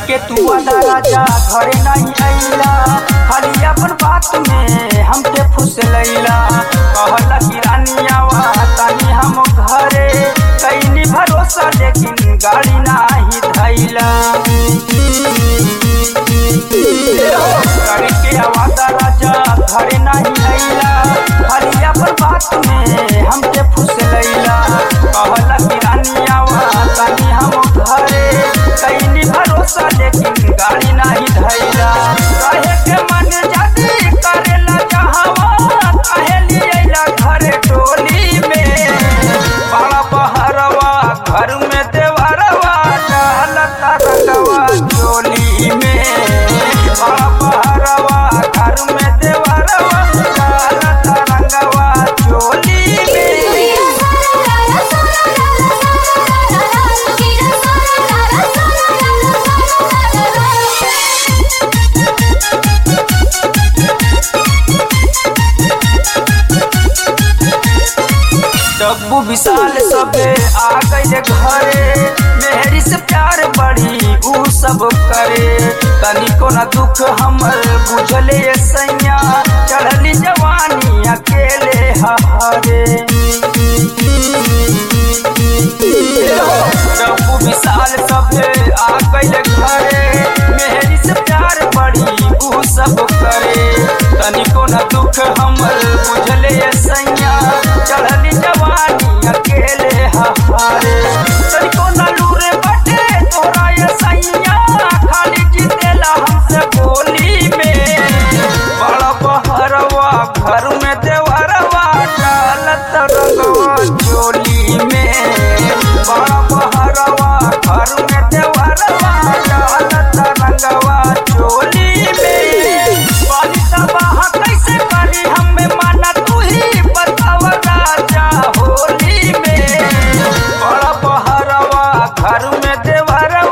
के तू आधा राजा घरे नहीं आइला, खाली अपन बात में हमके फुसलैला। कहला कि रानी आवा तानी हम घरे, कैनी भरोसा लेकिन गाड़ी नाही धैला। करके आवादा राजा घरे नहीं आइला, खाली अपन बात में हमके फुसलैला। कहला कि रानी आवा तानी हम घरे, कैनी भरोसा लेकिन गाड़ी नहीं धैला। कहे के मन जाती करेला जहावा, काहे लियला घरे टोली में। बड़ा बहरवा घर में देवरवा, डालता रंगवा चोली में। बड़ा बहरवा घर में देवरवा, डालता रंगवा चोली में। डब्बू विशाल सबे आ गए घरे, मेहरी से प्यार बड़ी ऊ सब करे। तनिको न दुख हमर बुझले सैया, चढ़ली जवानी अकेले हरे। डब्बू विशाल सबे आ गए घरे, मेहरी से प्यार बड़ी ऊ सब करे। तनिको न दुख हमर बुझले सैया, चढ़ली जवानी अकेले हरे। तनिको न लूरे बटे तोरा ये सैया, खाली जीतेला हमसे बोली में। बड़ा बहरवा घर में देवरवा, डालत रंगवा चोली में। बड़ा बहरवा घर में देवरवा, डालत रंगवा चोली में। पानी तबाह कैसे करी हमें माना, तू ही बताव राजा होली में। बड़ा बहरवा घर में देवरवा,